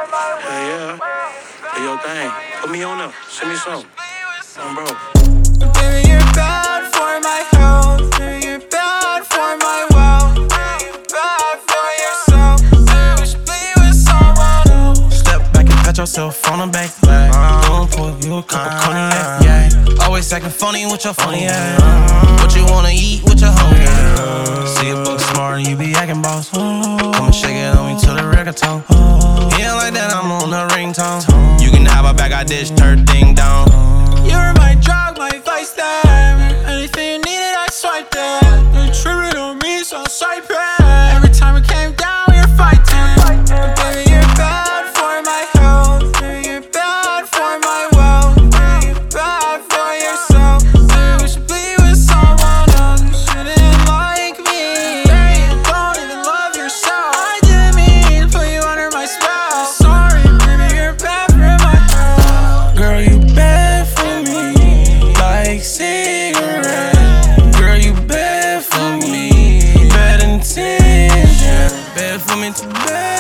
Yeah. Do your thing. Put me on up. Send me some. Bro. Baby, you're bad for my health. Baby, you're bad for my wealth. Baby, you're bad for yourself. Baby, we should be with someone else. Step back and pat yourself on the back. Don't pour you a cup of cognac, yeah. Always acting funny with your funny ass. What you wanna eat with your hungry ass? See a book smart and you be acting boss. Come and shake it on me till the reggaeton. Yeah, like that I'm on the ringtone. You can have a bag, I dish, turn thing down. You're my drug, my vice there. Anything you needed, I swiped that. You tripping on me, so swipe it. Every time we came down, we were fighting. But baby, you're bad for my health. Baby, you're bad for my wealth. Baby, you're bad for yourself. Baby, we should be with someone else. You shouldn't like me. Baby, you don't even love yourself. I didn't mean to put you under my spell. Sorry, baby, you're bad for my health. Girl, you bad for me, like cigarette. Girl, you bad for me, bad intention. Bad for me to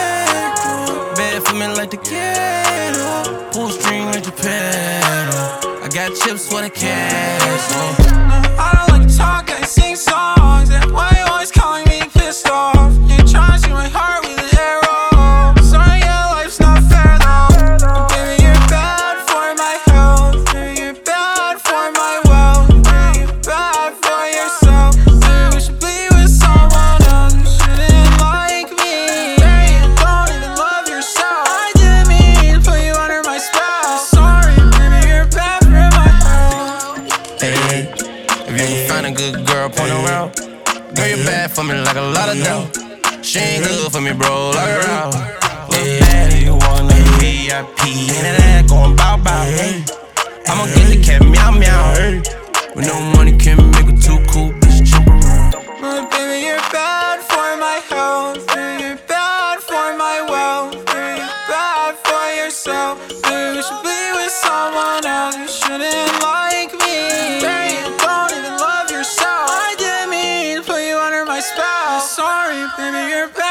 bad, bad for me like the kettle. Pull string like the pedal. I got chips for the cash. I don't like to talk, I sing songs. And why you always calling me pissed off? You trying to shoot my heart with an arrow. Sorry, yeah, life's not fair though. But baby, you're bad for my health. Baby, you're bad for my wealth. Baby, you're bad for yourself. Baby, we should be with someone else. You shouldn't like me. Baby, you don't even love yourself. I didn't mean to put you under my spell. Sorry, baby, you're bad for my health. Hey, if you can find a good girl, point around. Girl, you bad for me like a lot of doubt. She ain't good for me, bro, like her out. Look bad, you want a VIP, and that going bow bow. I'ma get the cat meow meow. With no money can make a too cool bitch jump around. But baby, you're bad for my health. Baby, you're bad for my wealth. Baby, you're bad for yourself. Baby, we should be with someone else. You shouldn't like me. Baby, you don't even love yourself. I didn't mean to put you under my spell. Sorry, baby, you're bad.